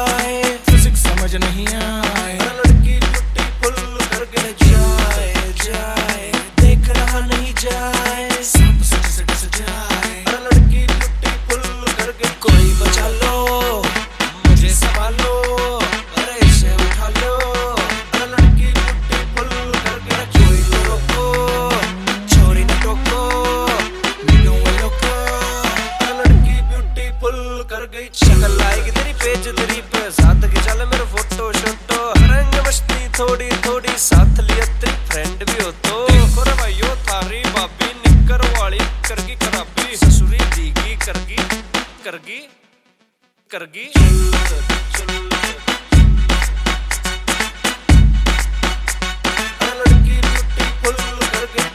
झुलाए, physics समझ नहीं आए, लड़की ब्यूटीफुल करके जाए जाए, देख रहा नहीं जाए, सांप सच से डस जाए, लड़की ब्यूटीफुल करके कोई बचा लो, मुझे संभालो, अरे इसे उठा लो, लड़की ब्यूटीफुल करके कोई तो रोको, छोरी न टोको, मीनू लोको, लड़की ब्यूटीफुल कर गई। शक्ल आएगी तेरी पेज तेरी पे, साथ के चल मेरा फोटो शोटो, रंग मस्ती थोड़ी थोड़ी, साथ लिया तेरी फ्रेंड भी हो तो, देखो रे भाइयों थारी भाभी निक्कर वाली करगी खराबी, ससुरी दीगी करगी करगी करगी लड़की ब्यूटीफुल करके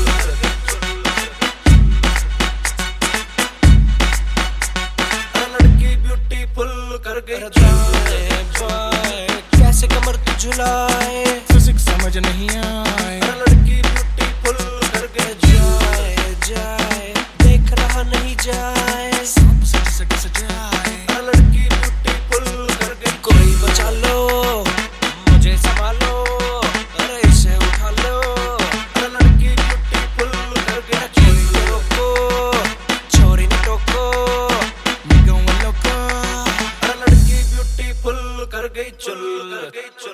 लड़की ब्यूटीफुल कर गई जाए बाय, कैसे कमर तू झुलाए, फिजिक्स समझ नहीं आए, लड़की ब्यूटीफुल कर गई जाए जाए, देख रहा नहीं जाए, सांप सच से डस जाए, लड़की ब्यूटीफुल कर गई कोई बचा लो, मुझे संभालो, अरे इसे उठा लो, लड़की ब्यूटीफुल कर गई कोई तो रोको, छोरी न टोको, लड़की ब्यूटीफुल कर गई चुल।